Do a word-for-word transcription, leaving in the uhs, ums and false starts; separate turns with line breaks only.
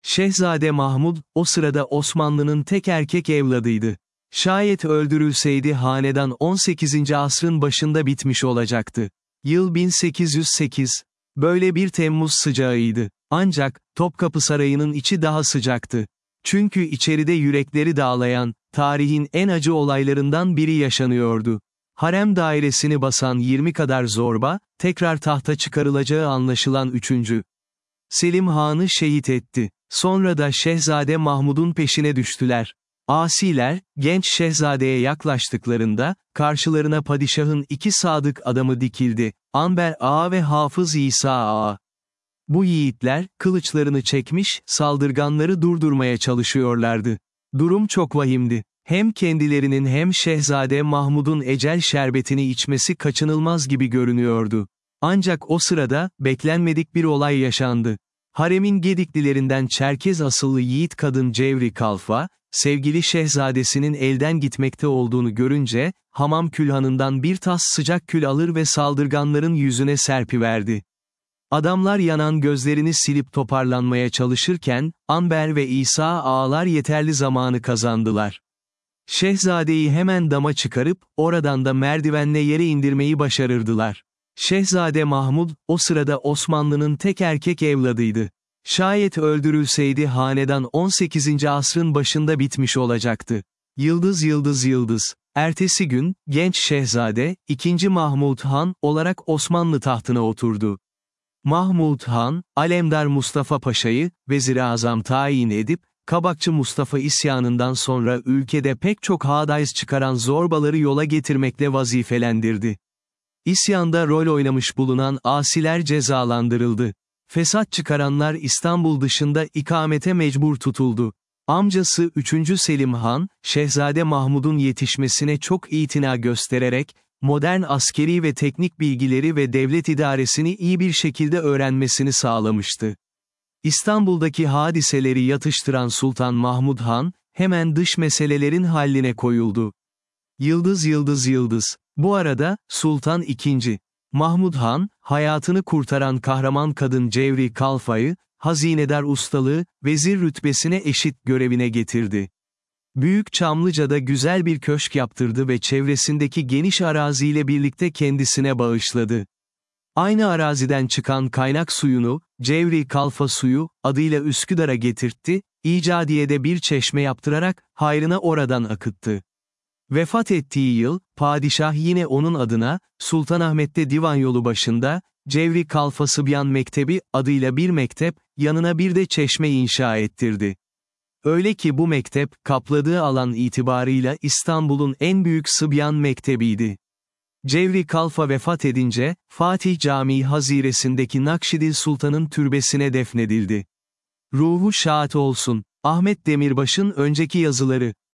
Şehzade Mahmud, o sırada Osmanlı'nın tek erkek evladıydı. Şayet öldürülseydi hanedan on sekizinci asrın başında bitmiş olacaktı. Yıl bin sekiz yüz sekiz. Böyle bir Temmuz sıcağıydı. Ancak, Topkapı Sarayı'nın içi daha sıcaktı. Çünkü içeride yürekleri dağlayan, tarihin en acı olaylarından biri yaşanıyordu. Harem dairesini basan yirmi kadar zorba, tekrar tahta çıkarılacağı anlaşılan üçüncü. Selim Han'ı şehit etti. Sonra da Şehzade Mahmud'un peşine düştüler. Asiler, genç şehzadeye yaklaştıklarında, karşılarına padişahın iki sadık adamı dikildi, Anber Ağa ve Hafız İsa Ağa. Bu yiğitler, kılıçlarını çekmiş, saldırganları durdurmaya çalışıyorlardı. Durum çok vahimdi. Hem kendilerinin hem Şehzade Mahmud'un ecel şerbetini içmesi kaçınılmaz gibi görünüyordu. Ancak o sırada, beklenmedik bir olay yaşandı. Haremin Gediklilerinden Çerkez asıllı yiğit kadın Cevri Kalfa, sevgili şehzadesinin elden gitmekte olduğunu görünce, hamam külhanından bir tas sıcak kül alır ve saldırganların yüzüne serpiverdi. Adamlar yanan gözlerini silip toparlanmaya çalışırken, Anber ve İsa ağalar yeterli zamanı kazandılar. Şehzadeyi hemen dama çıkarıp, oradan da merdivenle yere indirmeyi başarırdılar. Şehzade Mahmud, o sırada Osmanlı'nın tek erkek evladıydı. Şayet öldürülseydi hanedan on sekizinci asrın başında bitmiş olacaktı. Yıldız yıldız yıldız. Ertesi gün, genç şehzade, ikinci Mahmud Han, olarak Osmanlı tahtına oturdu. Mahmud Han, Alemdar Mustafa Paşa'yı, Vezir-i Azam tayin edip, Kabakçı Mustafa isyanından sonra ülkede pek çok hadayız çıkaran zorbaları yola getirmekle vazifelendirdi. İsyanda rol oynamış bulunan asiler cezalandırıldı. Fesat çıkaranlar İstanbul dışında ikamete mecbur tutuldu. Amcası üçüncü Selim Han, Şehzade Mahmud'un yetişmesine çok itina göstererek, modern askeri ve teknik bilgileri ve devlet idaresini iyi bir şekilde öğrenmesini sağlamıştı. İstanbul'daki hadiseleri yatıştıran Sultan Mahmud Han, hemen dış meselelerin halline koyuldu. Yıldız yıldız yıldız. Bu arada, Sultan ikinci. Mahmud Han, hayatını kurtaran kahraman kadın Cevri Kalfa'yı, hazinedar ustalığı, vezir rütbesine eşit görevine getirdi. Büyük Çamlıca'da güzel bir köşk yaptırdı ve çevresindeki geniş araziyle birlikte kendisine bağışladı. Aynı araziden çıkan kaynak suyunu, Cevri Kalfa suyu, adıyla Üsküdar'a getirtti, İcadiye'de bir çeşme yaptırarak, hayrına oradan akıttı. Vefat ettiği yıl, padişah yine onun adına, Sultanahmet'te divan yolu başında, Cevri Kalfa Sıbyan Mektebi, adıyla bir mektep, yanına bir de çeşme inşa ettirdi. Öyle ki bu mektep, kapladığı alan itibarıyla İstanbul'un en büyük Sıbyan Mektebi'ydi. Cevri Kalfa vefat edince, Fatih Camii haziresindeki Nakşidil Sultan'ın türbesine defnedildi. Ruhu şad olsun. Ahmet Demirbaş'ın önceki yazıları.